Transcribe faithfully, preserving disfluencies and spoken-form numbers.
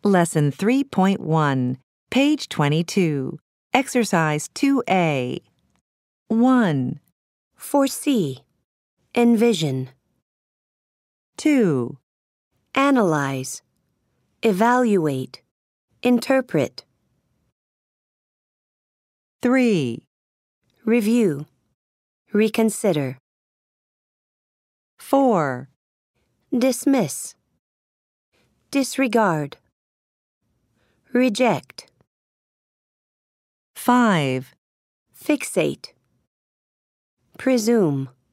Lesson three point one, page twenty-two, Exercise two A. one, Foresee. Envision. two, Analyze. Evaluate. Interpret. three, Review. Reconsider. four, Dismiss. Disregard. Reject. five, Fixate. Presume.